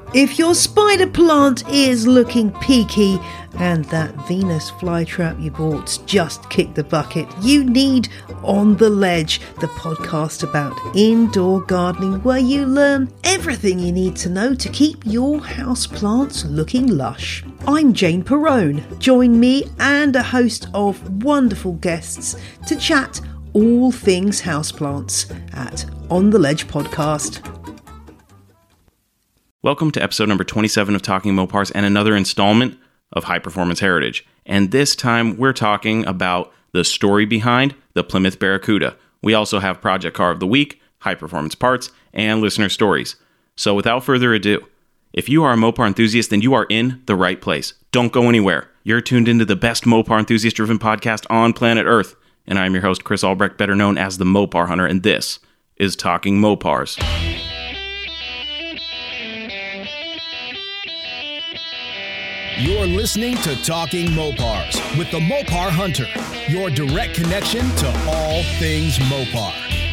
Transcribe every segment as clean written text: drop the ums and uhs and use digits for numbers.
If your spider plant is looking peaky and that Venus flytrap you bought's just kicked the bucket, you need On the Ledge, the podcast about indoor gardening where you learn everything you need to know to keep your houseplants looking lush. I'm Jane Perrone. Join me and a host of wonderful guests to chat all things houseplants at On the Ledge podcast. Welcome to episode number 27 of Talking Mopars and another installment of High Performance Heritage. And this time we're talking about the story behind the Plymouth Barracuda. We also have Project Car of the Week, High Performance Parts, and listener stories. So without further ado, if you are a Mopar enthusiast, then you are in the right place. Don't go anywhere. You're tuned into the best Mopar enthusiast-driven podcast on planet Earth. And I'm your host, Chris Albrecht, better known as the Mopar Hunter, and this is Talking Mopars. You're listening to Talking Mopars with the Mopar Hunter, your direct connection to all things Mopar.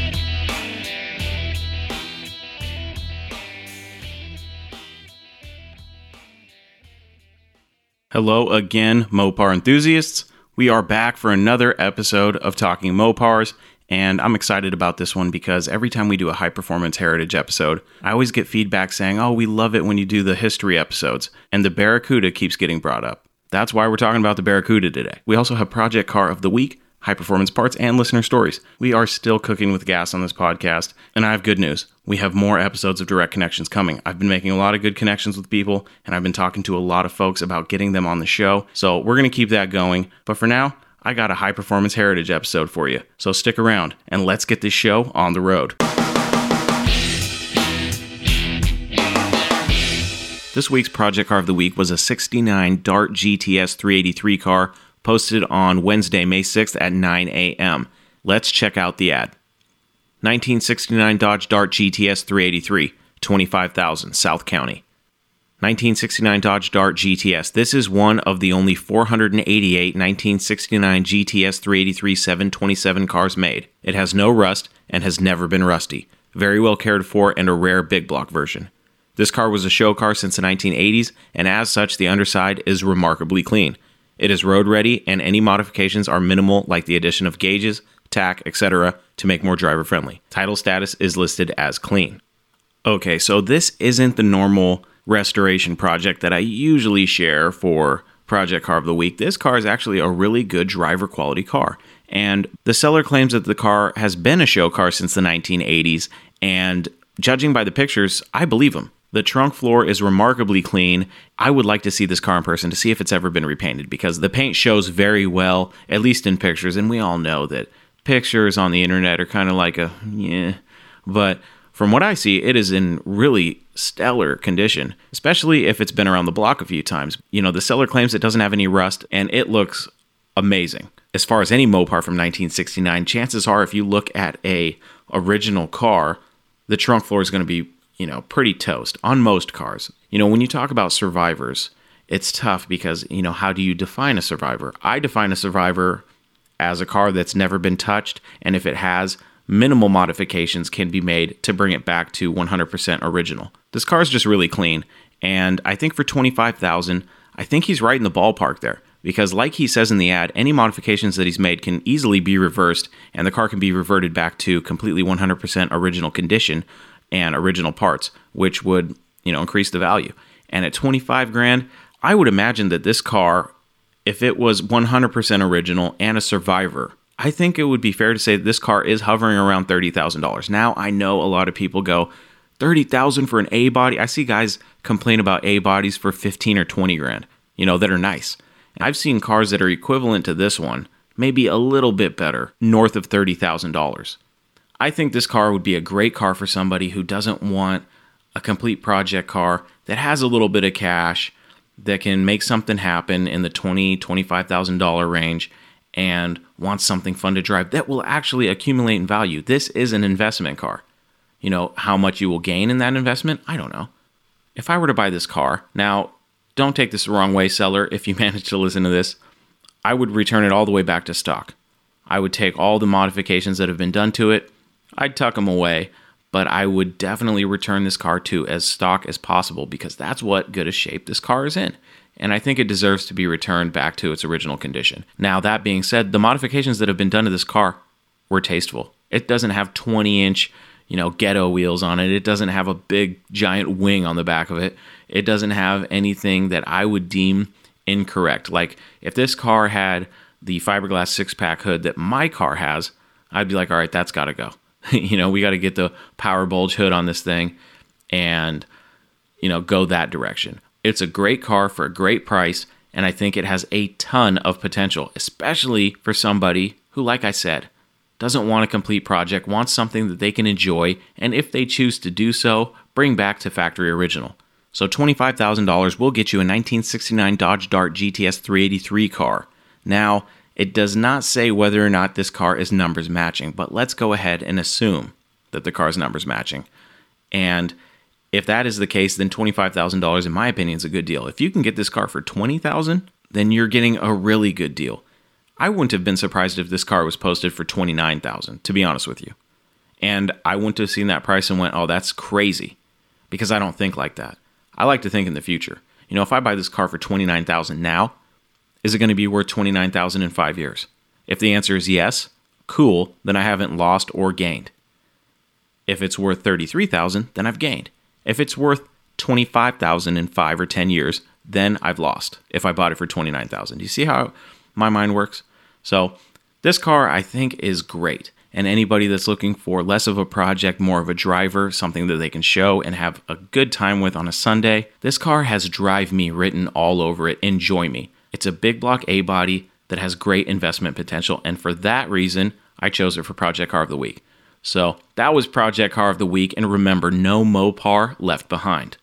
Hello again, Mopar enthusiasts. We are back for another episode of Talking Mopars, and I'm excited about this one because every time we do a High Performance Heritage episode, I always get feedback saying, oh, we love it when you do the history episodes, and the Barracuda keeps getting brought up. That's why we're talking about the Barracuda today. We also have Project Car of the Week, High Performance Parts, and listener stories. We are still cooking with gas on this podcast, and I have good news. We have more episodes of Direct Connections coming. I've been making a lot of good connections with people, and I've been talking to a lot of folks about getting them on the show, so we're going to keep that going. But for now, I got a High Performance Heritage episode for you, so stick around, and let's get this show on the road. This week's Project Car of the Week was a 69 Dart GTS 383 car posted on Wednesday, May 6th at 9 a.m. Let's check out the ad. 1969 Dodge Dart GTS 383, 25,000, South County. 1969 Dodge Dart GTS. This is one of the only 488 1969 GTS 383 727 cars made. It has no rust and has never been rusty. Very well cared for and a rare big block version. This car was a show car since the 1980s, and as such, the underside is remarkably clean. It is road ready, and any modifications are minimal, like the addition of gauges, tack, etc., to make more driver friendly. Title status is listed as clean. Okay, so this isn't the normal restoration project that I usually share for Project Car of the Week. This car is actually a really good driver quality car. And the seller claims that the car has been a show car since the 1980s, and judging by the pictures, I believe him. The trunk floor is remarkably clean. I would like to see this car in person to see if it's ever been repainted because the paint shows very well, at least in pictures, and we all know that pictures on the internet are kind of like but from what I see, it is in really stellar condition, especially if it's been around the block a few times. You know, the seller claims it doesn't have any rust, and it looks amazing. As far as any Mopar from 1969, chances are if you look at a original car, the trunk floor is going to be, pretty toast on most cars. When you talk about survivors, it's tough because, how do you define a survivor? I define a survivor as a car that's never been touched, and if it has, minimal modifications can be made to bring it back to 100% original. This car is just really clean, and I think for $25,000, I think he's right in the ballpark there. Because like he says in the ad, any modifications that he's made can easily be reversed, and the car can be reverted back to completely 100% original condition and original parts, which would, increase the value. And at $25,000, I would imagine that this car, if it was 100% original and a survivor, I think it would be fair to say that this car is hovering around $30,000. Now, I know a lot of people go, $30,000 for an A body? I see guys complain about A bodies for $15,000 or $20,000, that are nice. I've seen cars that are equivalent to this one, maybe a little bit better, north of $30,000. I think this car would be a great car for somebody who doesn't want a complete project car that has a little bit of cash, that can make something happen in the $20,000, $25,000 range, and wants something fun to drive that will actually accumulate in value. This is an investment car. How much you will gain in that investment, I don't know. If I were to buy this car, now, don't take this the wrong way, seller, if you manage to listen to this, I would return it all the way back to stock. I would take all the modifications that have been done to it, I'd tuck them away, but I would definitely return this car to as stock as possible because that's what good a shape this car is in. And I think it deserves to be returned back to its original condition. Now, that being said, the modifications that have been done to this car were tasteful. It doesn't have 20-inch, ghetto wheels on it. It doesn't have a big giant wing on the back of it. It doesn't have anything that I would deem incorrect. Like if this car had the fiberglass 6-pack hood that my car has, I'd be like, all right, that's got to go. We got to get the power bulge hood on this thing and, go that direction. It's a great car for a great price, and I think it has a ton of potential, especially for somebody who, like I said, doesn't want a complete project, wants something that they can enjoy, and if they choose to do so, bring back to factory original. So $25,000 will get you a 1969 Dodge Dart GTS 383 car. Now, it does not say whether or not this car is numbers matching, but let's go ahead and assume that the car is numbers matching. And if that is the case, then $25,000, in my opinion, is a good deal. If you can get this car for $20,000, then you're getting a really good deal. I wouldn't have been surprised if this car was posted for $29,000, to be honest with you. And I wouldn't have seen that price and went, oh, that's crazy, because I don't think like that. I like to think in the future. If I buy this car for $29,000 now, is it going to be worth $29,000 in 5 years? If the answer is yes, cool, then I haven't lost or gained. If it's worth $33,000, then I've gained. If it's worth $25,000 in 5 or 10 years, then I've lost if I bought it for $29,000. Do you see how my mind works? So this car, I think, is great. And anybody that's looking for less of a project, more of a driver, something that they can show and have a good time with on a Sunday, this car has Drive Me written all over it. Enjoy Me. It's a big block A body that has great investment potential, and for that reason, I chose it for Project Car of the Week. So that was Project Car of the Week, and remember, no Mopar left behind.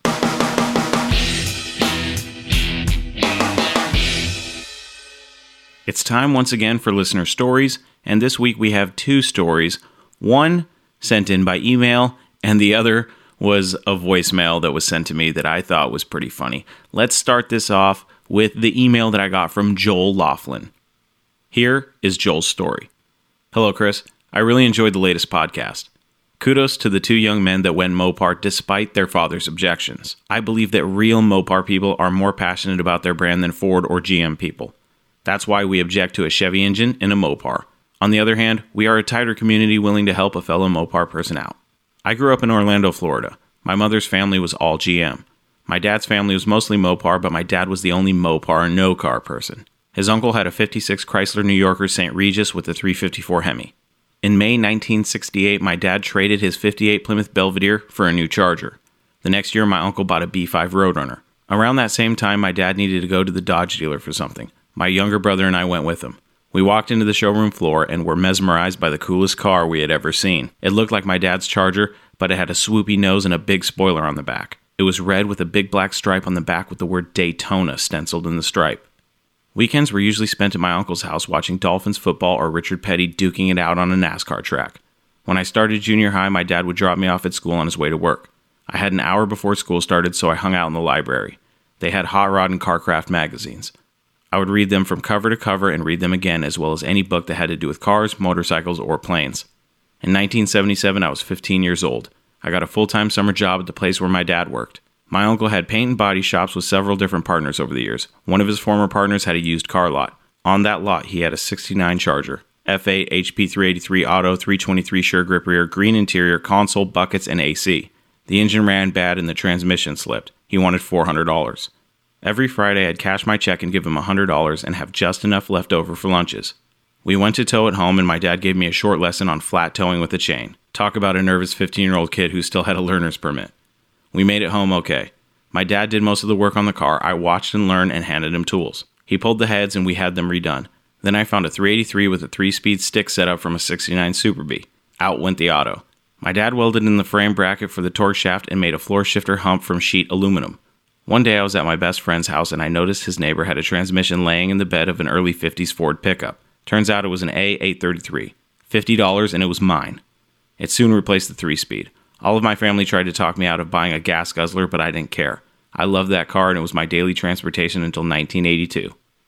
It's time once again for listener stories, and this week we have 2 stories. One sent in by email, and the other was a voicemail that was sent to me that I thought was pretty funny. Let's start this off with the email that I got from Joel Laughlin. Here is Joel's story. Hello, Chris. I really enjoyed the latest podcast. Kudos to the 2 young men that went Mopar despite their father's objections. I believe that real Mopar people are more passionate about their brand than Ford or GM people. That's why we object to a Chevy engine in a Mopar. On the other hand, we are a tighter community willing to help a fellow Mopar person out. I grew up in Orlando, Florida. My mother's family was all GM. My dad's family was mostly Mopar, but my dad was the only Mopar no-car person. His uncle had a 56 Chrysler New Yorker St. Regis with a 354 Hemi. In May 1968, my dad traded his 58 Plymouth Belvedere for a new Charger. The next year, my uncle bought a B5 Roadrunner. Around that same time, my dad needed to go to the Dodge dealer for something. My younger brother and I went with him. We walked into the showroom floor and were mesmerized by the coolest car we had ever seen. It looked like my dad's Charger, but it had a swoopy nose and a big spoiler on the back. It was red with a big black stripe on the back with the word Daytona stenciled in the stripe. Weekends were usually spent at my uncle's house watching Dolphins football or Richard Petty duking it out on a NASCAR track. When I started junior high, my dad would drop me off at school on his way to work. I had an hour before school started, so I hung out in the library. They had Hot Rod and Carcraft magazines. I would read them from cover to cover and read them again, as well as any book that had to do with cars, motorcycles, or planes. In 1977, I was 15 years old. I got a full-time summer job at the place where my dad worked. My uncle had paint and body shops with several different partners over the years. One of his former partners had a used car lot. On that lot, he had a 69 Charger, FA HP 383 Auto, 323 Sure Grip rear, green interior, console, buckets, and AC. The engine ran bad and the transmission slipped. He wanted $400. Every Friday, I'd cash my check and give him $100 and have just enough left over for lunches. We went to tow it home, and my dad gave me a short lesson on flat towing with a chain. Talk about a nervous 15-year-old kid who still had a learner's permit. We made it home okay. My dad did most of the work on the car. I watched and learned and handed him tools. He pulled the heads and we had them redone. Then I found a 383 with a 3-speed stick setup from a 69 Super Bee. Out went the auto. My dad welded in the frame bracket for the torque shaft and made a floor shifter hump from sheet aluminum. One day I was at my best friend's house and I noticed his neighbor had a transmission laying in the bed of an early 50s Ford pickup. Turns out it was an A833. $50 and it was mine. It soon replaced the 3-speed. All of my family tried to talk me out of buying a gas guzzler, but I didn't care. I loved that car and it was my daily transportation until 1982.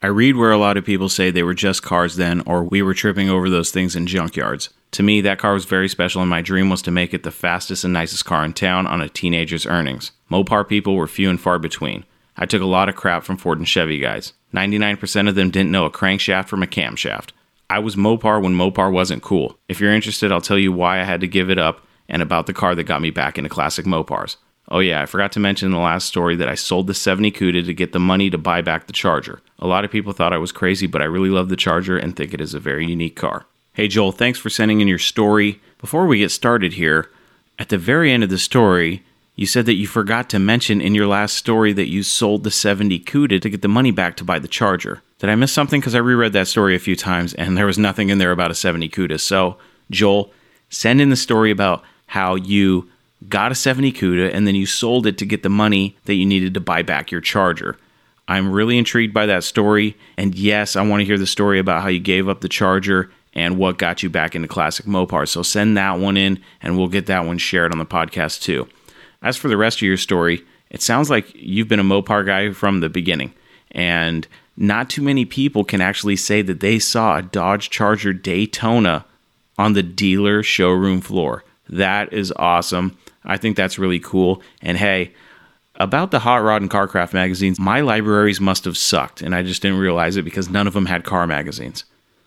I read where a lot of people say they were just cars then, or we were tripping over those things in junkyards. To me, that car was very special, and my dream was to make it the fastest and nicest car in town on a teenager's earnings. Mopar people were few and far between. I took a lot of crap from Ford and Chevy guys. 99% of them didn't know a crankshaft from a camshaft. I was Mopar when Mopar wasn't cool. If you're interested, I'll tell you why I had to give it up and about the car that got me back into classic Mopars. Oh yeah, I forgot to mention in the last story that I sold the 70 Cuda to get the money to buy back the Charger. A lot of people thought I was crazy, but I really love the Charger and think it is a very unique car. Hey Joel, thanks for sending in your story. Before we get started here, at the very end of the story, you said that you forgot to mention in your last story that you sold the 70 Cuda to get the money back to buy the Charger. Did I miss something? Because I reread that story a few times and there was nothing in there about a 70 Cuda. So, Joel, send in the story about how you got a 70 Cuda and then you sold it to get the money that you needed to buy back your Charger. I'm really intrigued by that story, and yes, I want to hear the story about how you gave up the Charger and what got you back into classic Mopar. So send that one in and we'll get that one shared on the podcast too. As for the rest of your story, it sounds like you've been a Mopar guy from the beginning, and not too many people can actually say that they saw a Dodge Charger Daytona on the dealer showroom floor. That is awesome. I think that's really cool. And hey, about the Hot Rod and Carcraft magazines, my libraries must have sucked, and I just didn't realize it because none of them had car magazines.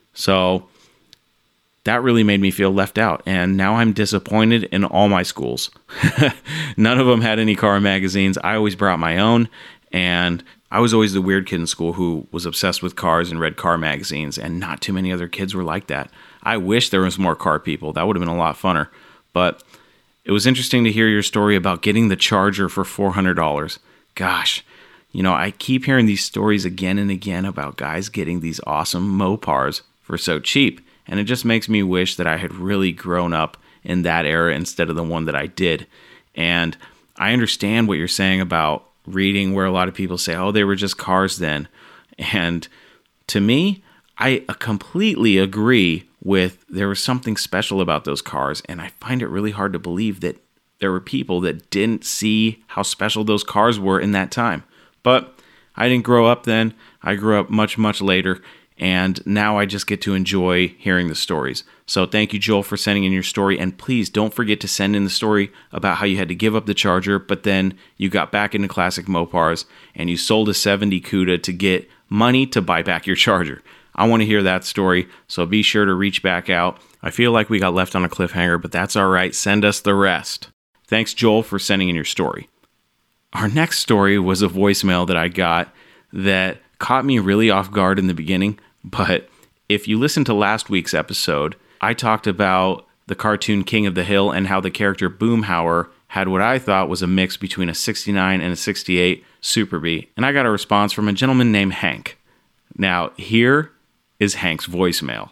So that really made me feel left out, and now I'm disappointed in all my schools. None of them had any car magazines. I always brought my own, and I was always the weird kid in school who was obsessed with cars and read car magazines, and not too many other kids were like that. I wish there was more car people. That would have been a lot funner. But it was interesting to hear your story about getting the Charger for $400. Gosh, I keep hearing these stories again and again about guys getting these awesome Mopars for so cheap. And it just makes me wish that I had really grown up in that era instead of the one that I did. And I understand what you're saying about reading where a lot of people say, oh, they were just cars then. And to me, I completely agree with there was something special about those cars. And I find it really hard to believe that there were people that didn't see how special those cars were in that time. But I didn't grow up then. I grew up much, much later. And now I just get to enjoy hearing the stories. So thank you, Joel, for sending in your story. And please don't forget to send in the story about how you had to give up the Charger, but then you got back into classic Mopars and you sold a 70 Cuda to get money to buy back your Charger. I want to hear that story, so be sure to reach back out. I feel like we got left on a cliffhanger, but that's all right. Send us the rest. Thanks, Joel, for sending in your story. Our next story was a voicemail that I got that caught me really off guard in the beginning. But if you listen to last week's episode, I talked about the cartoon King of the Hill and how the character Boomhauer had what I thought was a mix between a 69 and a 68 Super Bee. And I got a response from a gentleman named Hank. Now, here is Hank's voicemail.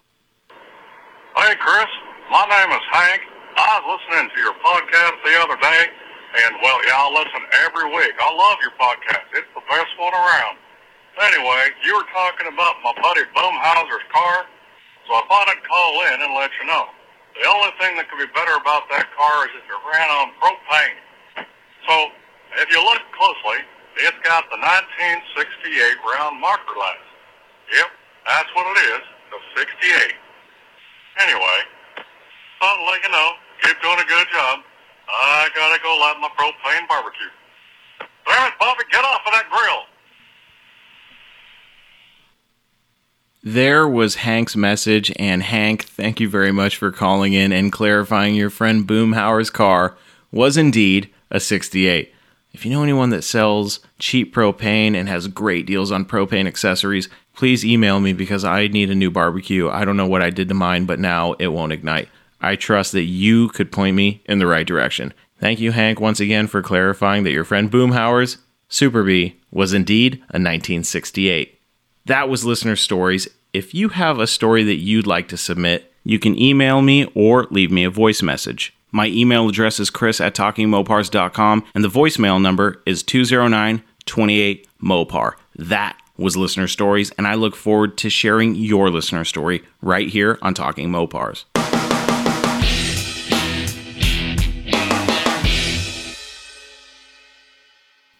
Hey, Chris. My name is Hank. I was listening to your podcast the other day, and, well, yeah, I listen every week. I love your podcast. It's the best one around. Anyway, you were talking about my buddy Boomhauer's car, so I thought I'd call in and let you know. The only thing that could be better about that car is if it ran on propane. So, if you look closely, it's got the 1968 round marker lights. Yep, that's what it is, the 68. Anyway, thought I'd let you know, keep doing a good job. I gotta go light my propane barbecue. Damn it, Bobby, get off of that grill. There was Hank's message, and Hank, thank you very much for calling in and clarifying your friend Boomhauer's car was indeed a 68. If you know anyone that sells cheap propane and has great deals on propane accessories, please email me because I need a new barbecue. I don't know what I did to mine, but now it won't ignite. I trust that you could point me in the right direction. Thank you, Hank, once again for clarifying that your friend Boomhauer's Super Bee was indeed a 1968. That was Listener Stories. If you have a story that you'd like to submit, you can email me or leave me a voice message. My email address is chris@talkingmopars.com, and the voicemail number is 209-28-MOPAR. That was Listener Stories, and I look forward to sharing your listener story right here on Talking Mopars.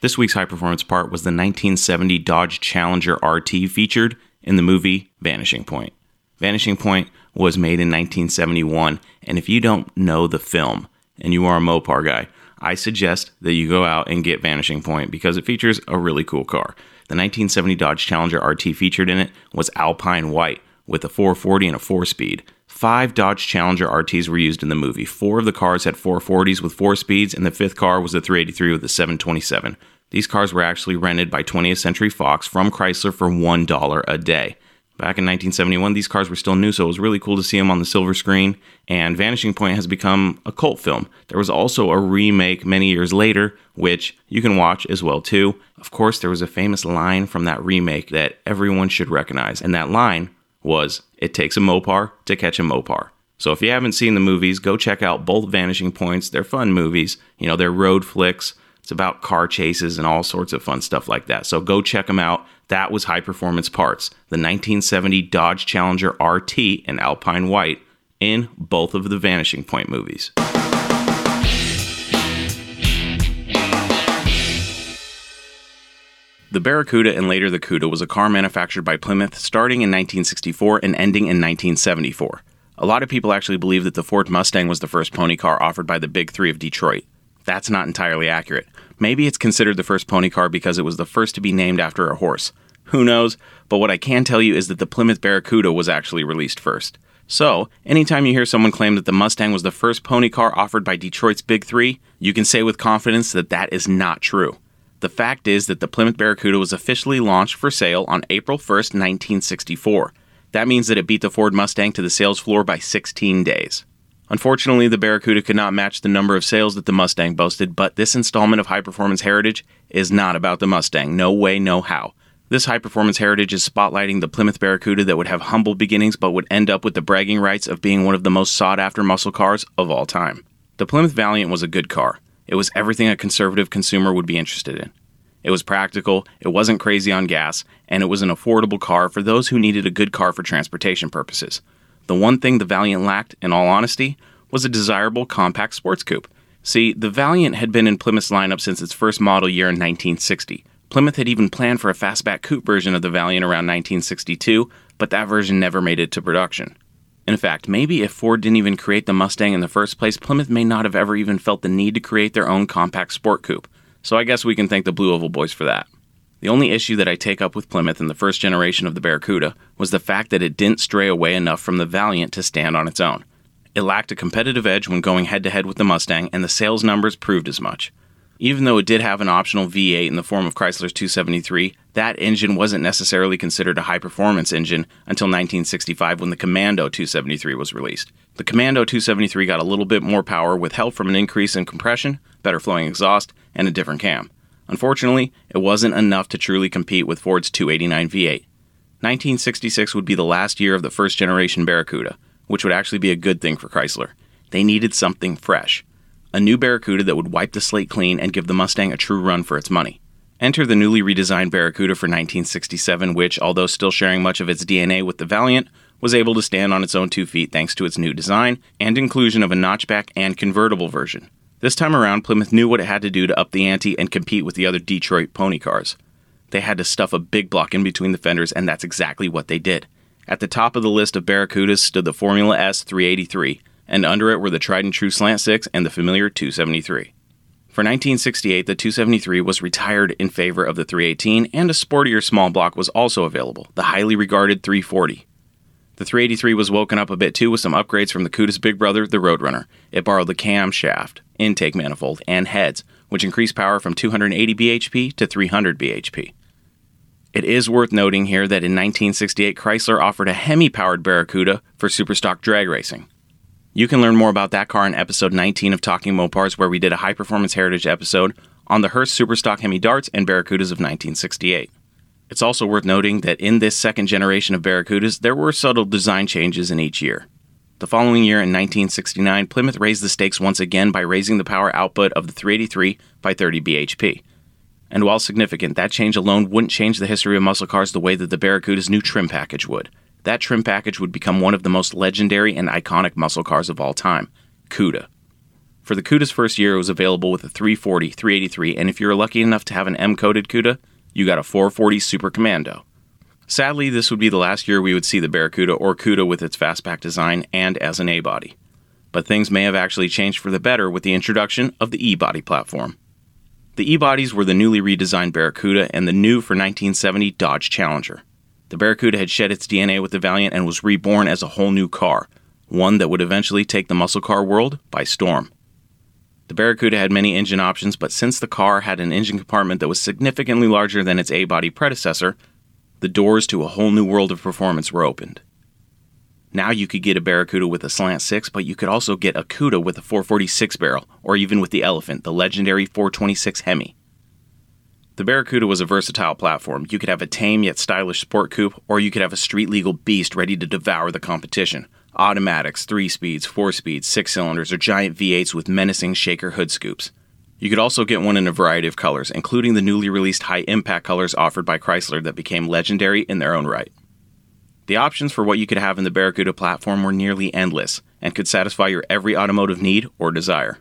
This week's high-performance part was the 1970 Dodge Challenger RT featured in the movie Vanishing Point. Vanishing Point was made in 1971, and if you don't know the film and you are a Mopar guy, I suggest that you go out and get Vanishing Point because it features a really cool car. The 1970 Dodge Challenger RT featured in it was Alpine White with a 440 and a 4-speed. 5 Dodge Challenger RTs were used in the movie. 4 of the cars had 440s with 4 speeds, and the 5th car was a 383 with a 727. These cars were actually rented by 20th Century Fox from Chrysler for $1 a day. Back in 1971, these cars were still new, so it was really cool to see them on the silver screen, and Vanishing Point has become a cult film. There was also a remake many years later, which you can watch as well too. Of course, there was a famous line from that remake that everyone should recognize, and that line was, "It takes a Mopar to catch a Mopar." So if you haven't seen the movies, go check out both Vanishing Points. They're fun movies. You know, they're road flicks. It's about car chases and all sorts of fun stuff like that. So go check them out. That was High Performance Parts, the 1970 Dodge Challenger RT in Alpine White in both of the Vanishing Point movies. The Barracuda and later the Cuda was a car manufactured by Plymouth starting in 1964 and ending in 1974. A lot of people actually believe that the Ford Mustang was the first pony car offered by the Big Three of Detroit. That's not entirely accurate. Maybe it's considered the first pony car because it was the first to be named after a horse. Who knows? But what I can tell you is that the Plymouth Barracuda was actually released first. So, anytime you hear someone claim that the Mustang was the first pony car offered by Detroit's Big Three, you can say with confidence that that is not true. The fact is that the Plymouth Barracuda was officially launched for sale on April 1st, 1964. That means that it beat the Ford Mustang to the sales floor by 16 days. Unfortunately, the Barracuda could not match the number of sales that the Mustang boasted, but this installment of High Performance Heritage is not about the Mustang. No way, no how. This High Performance Heritage is spotlighting the Plymouth Barracuda that would have humble beginnings but would end up with the bragging rights of being one of the most sought-after muscle cars of all time. The Plymouth Valiant was a good car. It was everything a conservative consumer would be interested in. It was practical, it wasn't crazy on gas, and it was an affordable car for those who needed a good car for transportation purposes. The one thing the Valiant lacked, in all honesty, was a desirable compact sports coupe. See, the Valiant had been in Plymouth's lineup since its first model year in 1960. Plymouth had even planned for a fastback coupe version of the Valiant around 1962, but that version never made it to production. In fact, maybe if Ford didn't even create the Mustang in the first place, Plymouth may not have ever even felt the need to create their own compact sport coupe. So I guess we can thank the Blue Oval Boys for that. The only issue that I take up with Plymouth in the first generation of the Barracuda was the fact that it didn't stray away enough from the Valiant to stand on its own. It lacked a competitive edge when going head-to-head with the Mustang, and the sales numbers proved as much. Even though it did have an optional V8 in the form of Chrysler's 273, that engine wasn't necessarily considered a high-performance engine until 1965 when the Commando 273 was released. The Commando 273 got a little bit more power with help from an increase in compression, better flowing exhaust, and a different cam. Unfortunately, it wasn't enough to truly compete with Ford's 289 V8. 1966 would be the last year of the first-generation Barracuda, which would actually be a good thing for Chrysler. They needed something fresh. A new Barracuda that would wipe the slate clean and give the Mustang a true run for its money. Enter the newly redesigned Barracuda for 1967, which, although still sharing much of its DNA with the Valiant, was able to stand on its own 2 feet thanks to its new design and inclusion of a notchback and convertible version. This time around, Plymouth knew what it had to do to up the ante and compete with the other Detroit pony cars. They had to stuff a big block in between the fenders, and that's exactly what they did. At the top of the list of Barracudas stood the Formula S 383, and under it were the tried and true Slant 6 and the familiar 273. For 1968, the 273 was retired in favor of the 318, and a sportier small block was also available, the highly regarded 340. The 383 was woken up a bit too with some upgrades from the Cuda's big brother, the Roadrunner. It borrowed the camshaft, intake manifold, and heads, which increased power from 280 bhp to 300 bhp. It is worth noting here that in 1968, Chrysler offered a Hemi-powered Barracuda for Superstock drag racing. You can learn more about that car in episode 19 of Talking Mopars, where we did a high-performance heritage episode on the Hurst Superstock Hemi Darts and Barracudas of 1968. It's also worth noting that in this second generation of Barracudas, there were subtle design changes in each year. The following year, in 1969, Plymouth raised the stakes once again by raising the power output of the 383 by 30 bhp. And while significant, that change alone wouldn't change the history of muscle cars the way that the Barracuda's new trim package would. That trim package would become one of the most legendary and iconic muscle cars of all time, Cuda. For the CUDA's first year, it was available with a 340, 383, and if you were lucky enough to have an M-coated CUDA, you got a 440 Super Commando. Sadly, this would be the last year we would see the Barracuda or CUDA with its fastback design and as an A-body. But things may have actually changed for the better with the introduction of the E-body platform. The E-bodies were the newly redesigned Barracuda and the new for 1970 Dodge Challenger. The Barracuda had shed its DNA with the Valiant and was reborn as a whole new car, one that would eventually take the muscle car world by storm. The Barracuda had many engine options, but since the car had an engine compartment that was significantly larger than its A-body predecessor, the doors to a whole new world of performance were opened. Now you could get a Barracuda with a slant 6, but you could also get a CUDA with a 446 barrel, or even with the Elephant, the legendary 426 Hemi. The Barracuda was a versatile platform. You could have a tame yet stylish sport coupe, or you could have a street-legal beast ready to devour the competition. Automatics, 3 speeds, 4 speeds, 6 cylinders, or giant V8s with menacing shaker hood scoops. You could also get one in a variety of colors, including the newly released high-impact colors offered by Chrysler that became legendary in their own right. The options for what you could have in the Barracuda platform were nearly endless, and could satisfy your every automotive need or desire.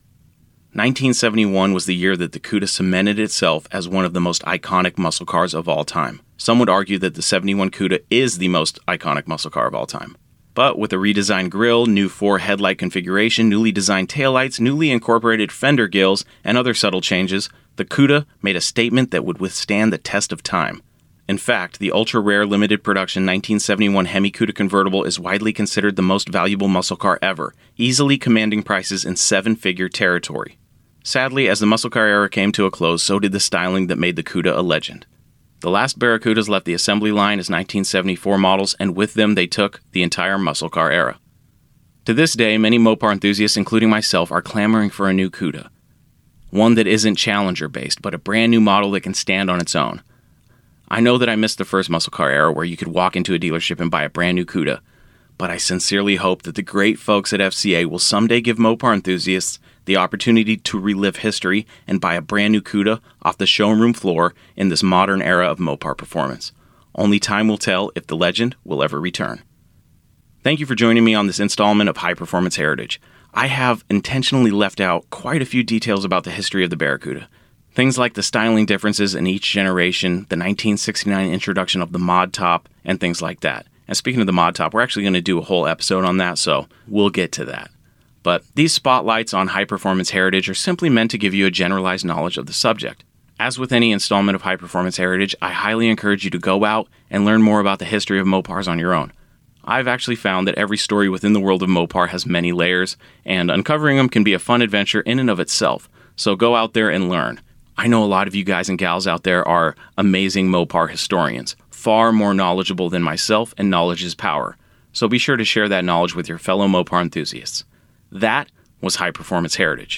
1971 was the year that the CUDA cemented itself as one of the most iconic muscle cars of all time. Some would argue that the 71 CUDA is the most iconic muscle car of all time. But with a redesigned grille, new 4 headlight configuration, newly designed taillights, newly incorporated fender gills, and other subtle changes, the CUDA made a statement that would withstand the test of time. In fact, the ultra-rare limited production 1971 Hemi CUDA convertible is widely considered the most valuable muscle car ever, easily commanding prices in 7-figure territory. Sadly, as the muscle car era came to a close, so did the styling that made the CUDA a legend. The last Barracudas left the assembly line as 1974 models, and with them they took the entire muscle car era. To this day, many Mopar enthusiasts, including myself, are clamoring for a new CUDA. One that isn't Challenger-based, but a brand new model that can stand on its own. I know that I missed the first muscle car era where you could walk into a dealership and buy a brand new CUDA, but I sincerely hope that the great folks at FCA will someday give Mopar enthusiasts the opportunity to relive history and buy a brand new CUDA off the showroom floor in this modern era of Mopar performance. Only time will tell if the legend will ever return. Thank you for joining me on this installment of High Performance Heritage. I have intentionally left out quite a few details about the history of the Barracuda. Things like the styling differences in each generation, the 1969 introduction of the mod top, and things like that. And speaking of the mod top, we're actually going to do a whole episode on that, so we'll get to that. But these spotlights on High Performance Heritage are simply meant to give you a generalized knowledge of the subject. As with any installment of High Performance Heritage, I highly encourage you to go out and learn more about the history of Mopars on your own. I've actually found that every story within the world of Mopar has many layers, and uncovering them can be a fun adventure in and of itself, so go out there and learn. I know a lot of you guys and gals out there are amazing Mopar historians, far more knowledgeable than myself, and knowledge is power. So be sure to share that knowledge with your fellow Mopar enthusiasts. That was High Performance Heritage.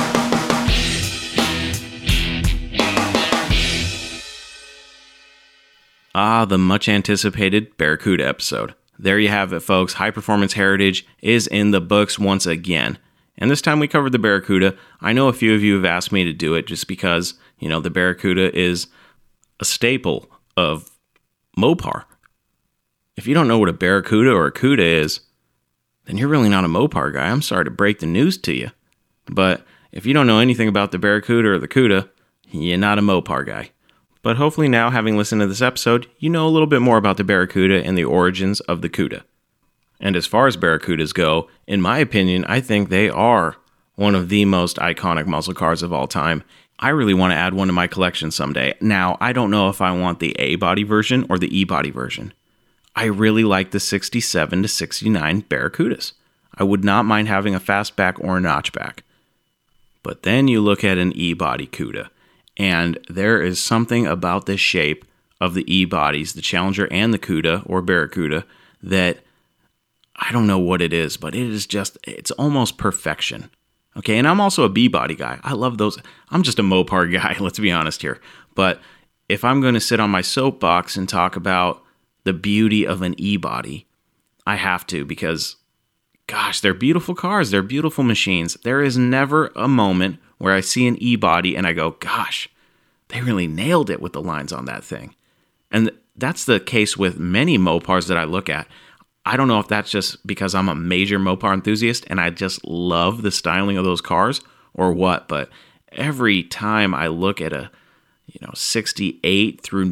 The much anticipated Barracuda episode. There you have it, folks. High Performance Heritage is in the books once again. And this time we covered the Barracuda. I know a few of you have asked me to do it just because, the Barracuda is a staple of Mopar. If you don't know what a Barracuda or a CUDA is, then you're really not a Mopar guy. I'm sorry to break the news to you. But if you don't know anything about the Barracuda or the CUDA, you're not a Mopar guy. But hopefully now, having listened to this episode, you know a little bit more about the Barracuda and the origins of the CUDA. And as far as Barracudas go, in my opinion, I think they are one of the most iconic muscle cars of all time. I really want to add one to my collection someday. Now, I don't know if I want the A-body version or the E-body version. I really like the 67 to 69 Barracudas. I would not mind having a fastback or a notchback. But then you look at an E-body CUDA, and there is something about the shape of the E-bodies, the Challenger and the CUDA or Barracuda, that I don't know what it is, but it's almost perfection. Okay, and I'm also a B-body guy. I love those. I'm just a Mopar guy, let's be honest here. But if I'm going to sit on my soapbox and talk about the beauty of an E-body, I have to, because, gosh, they're beautiful cars. They're beautiful machines. There is never a moment where I see an E-body and I go, gosh, they really nailed it with the lines on that thing. And that's the case with many Mopars that I look at. I don't know if that's just because I'm a major Mopar enthusiast and I just love the styling of those cars, or what, but every time I look at a 68 through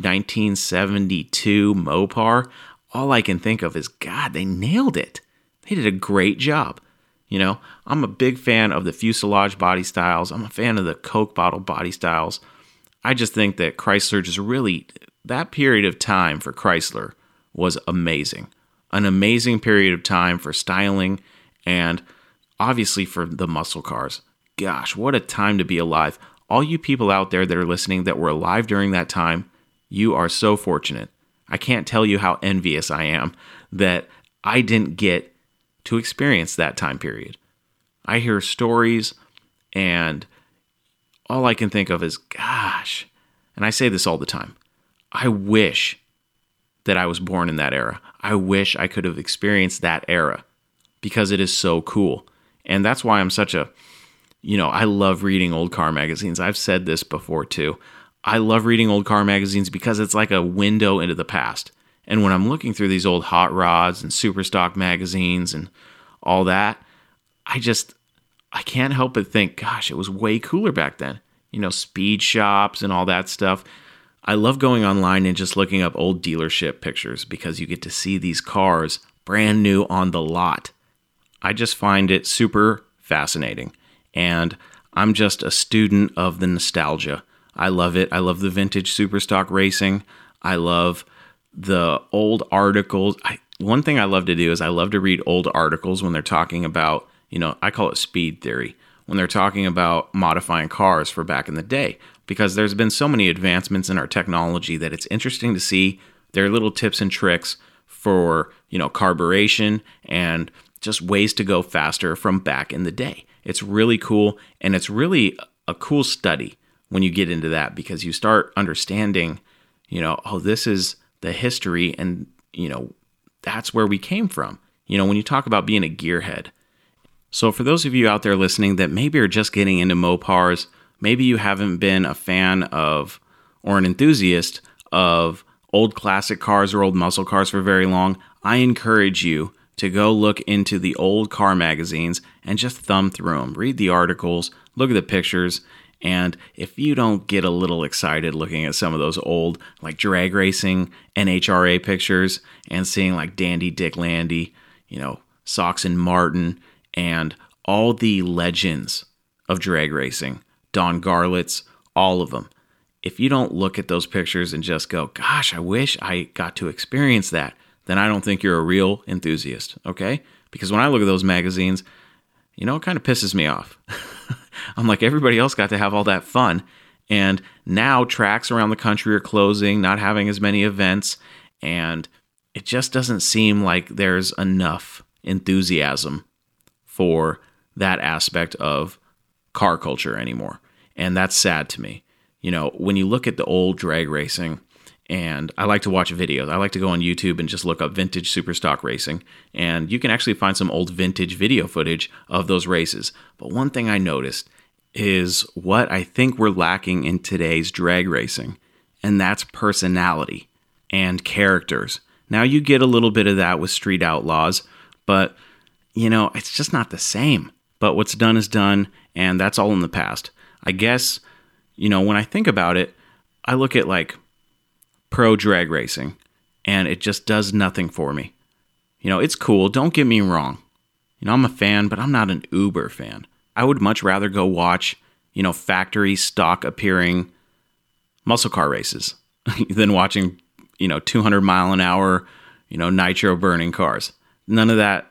1972 Mopar, all I can think of is, God, they nailed it. They did a great job. I'm a big fan of the fuselage body styles. I'm a fan of the Coke bottle body styles. I just think that Chrysler just really, that period of time for Chrysler was amazing. An amazing period of time for styling and obviously for the muscle cars. Gosh, what a time to be alive. All you people out there that are listening that were alive during that time, you are so fortunate. I can't tell you how envious I am that I didn't get to experience that time period. I hear stories and all I can think of is, gosh, and I say this all the time, I wish that I was born in that era. I wish I could have experienced that era because it is so cool. And that's why I'm such a, I love reading old car magazines. I've said this before too. I love reading old car magazines because it's like a window into the past. And when I'm looking through these old hot rods and super stock magazines and all that, I can't help but think, gosh, it was way cooler back then. Speed shops and all that stuff. I love going online and just looking up old dealership pictures because you get to see these cars brand new on the lot. I just find it super fascinating. And I'm just a student of the nostalgia. I love it. I love the vintage super stock racing. I love the old articles. One thing I love to do is I love to read old articles when they're talking about, I call it speed theory, when they're talking about modifying cars for back in the day, because there's been so many advancements in our technology that it's interesting to see their little tips and tricks for, carburation and just ways to go faster from back in the day. It's really cool, and it's really a cool study when you get into that because you start understanding, this is the history and, that's where we came from. When you talk about being a gearhead. So for those of you out there listening that maybe are just getting into Mopars, maybe you haven't been a fan of or an enthusiast of old classic cars or old muscle cars for very long, I encourage you to go look into the old car magazines and just thumb through them. Read the articles, look at the pictures, and if you don't get a little excited looking at some of those old like drag racing NHRA pictures and seeing like Dandy Dick Landy, Sox and Martin, and all the legends of drag racing, Don Garlits, all of them. If you don't look at those pictures and just go, gosh, I wish I got to experience that, then I don't think you're a real enthusiast, okay? Because when I look at those magazines, it kind of pisses me off. I'm like, everybody else got to have all that fun. And now tracks around the country are closing, not having as many events, and it just doesn't seem like there's enough enthusiasm for that aspect of car culture anymore. And that's sad to me. When you look at the old drag racing, and I like to watch videos. I like to go on YouTube and just look up vintage super stock racing. And you can actually find some old vintage video footage of those races. But one thing I noticed is what I think we're lacking in today's drag racing. And that's personality and characters. Now you get a little bit of that with Street Outlaws. But, it's just not the same. But what's done is done. And that's all in the past. I guess, when I think about it, I look at like pro drag racing, and it just does nothing for me. It's cool. Don't get me wrong. I'm a fan, but I'm not an uber fan. I would much rather go watch, factory stock appearing muscle car races than watching, 200 mile an hour, nitro burning cars. None of that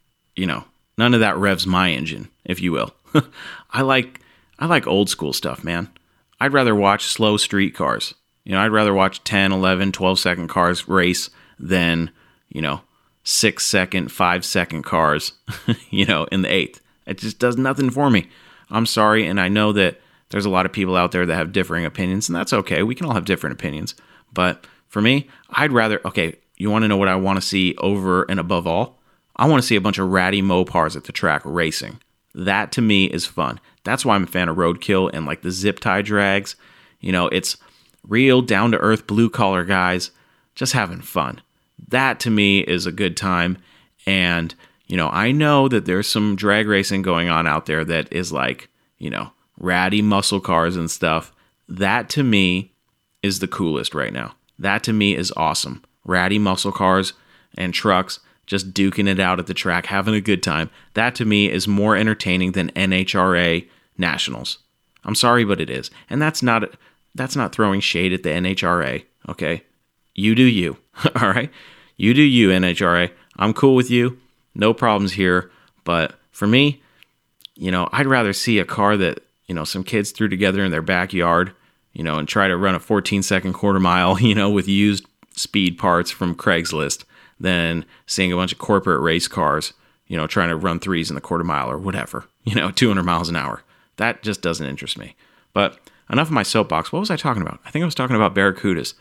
revs my engine, if you will. I like old school stuff, man. I'd rather watch slow street cars. I'd rather watch 10, 11, 12-second cars race than, 6-second, 5-second cars, in the eighth. It just does nothing for me. I'm sorry, and I know that there's a lot of people out there that have differing opinions, and that's okay. We can all have different opinions. But for me, I'd rather, you want to know what I want to see over and above all? I want to see a bunch of ratty Mopars at the track racing. That, to me, is fun. That's why I'm a fan of Roadkill and, like, the zip tie drags. It's real down-to-earth blue-collar guys just having fun. That, to me, is a good time. And, I know that there's some drag racing going on out there that is like, ratty muscle cars and stuff. That to me is the coolest right now. That to me is awesome. Ratty muscle cars and trucks just duking it out at the track, having a good time. That to me is more entertaining than NHRA Nationals. I'm sorry, but it is. And that's not throwing shade at the NHRA, okay? You do you, all right? You do you, NHRA. I'm cool with you. No problems here. But for me, I'd rather see a car that, some kids threw together in their backyard, and try to run a 14-second quarter mile, with used speed parts from Craigslist than seeing a bunch of corporate race cars, trying to run threes in the quarter mile or whatever, 200 miles an hour. That just doesn't interest me. But enough of my soapbox. What was I talking about? I think I was talking about Barracudas.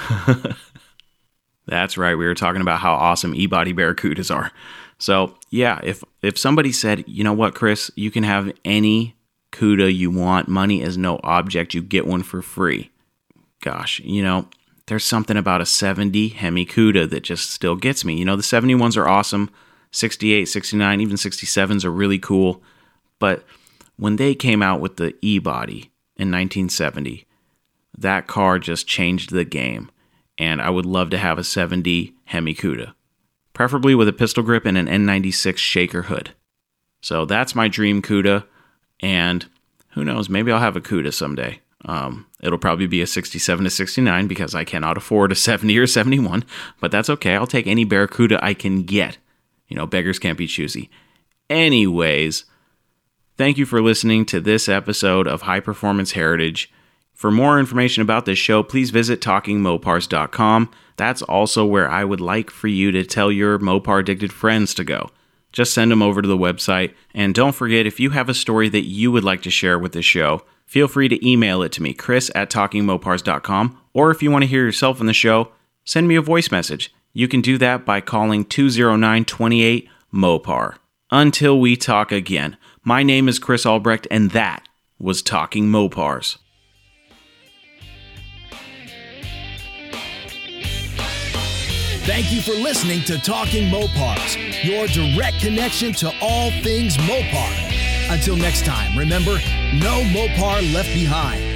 That's right. We were talking about how awesome E-body Barracudas are. So yeah, if somebody said, you know what, Chris, you can have any CUDA you want. Money is no object. You get one for free. Gosh, there's something about a 70 Hemi CUDA that just still gets me. The 71s are awesome. 68, 69, even 67s are really cool. But when they came out with the E-body in 1970, that car just changed the game. And I would love to have a 70 Hemi CUDA, preferably with a pistol grip and an N96 shaker hood. So that's my dream CUDA. And who knows, maybe I'll have a CUDA someday. It'll probably be a 67 to 69 because I cannot afford a 70 or 71, but that's okay. I'll take any Barracuda I can get. Beggars can't be choosy. Anyways, thank you for listening to this episode of High Performance Heritage. For more information about this show, please visit TalkingMopars.com. That's also where I would like for you to tell your Mopar-addicted friends to go. Just send them over to the website. And don't forget, if you have a story that you would like to share with the show, feel free to email it to me, chris@talkingmopars.com. Or if you want to hear yourself on the show, send me a voice message. You can do that by calling 209-28-MOPAR. Until we talk again, my name is Chris Albrecht, and that was Talking Mopars. Thank you for listening to Talking Mopars, your direct connection to all things Mopar. Until next time, remember, no Mopar left behind.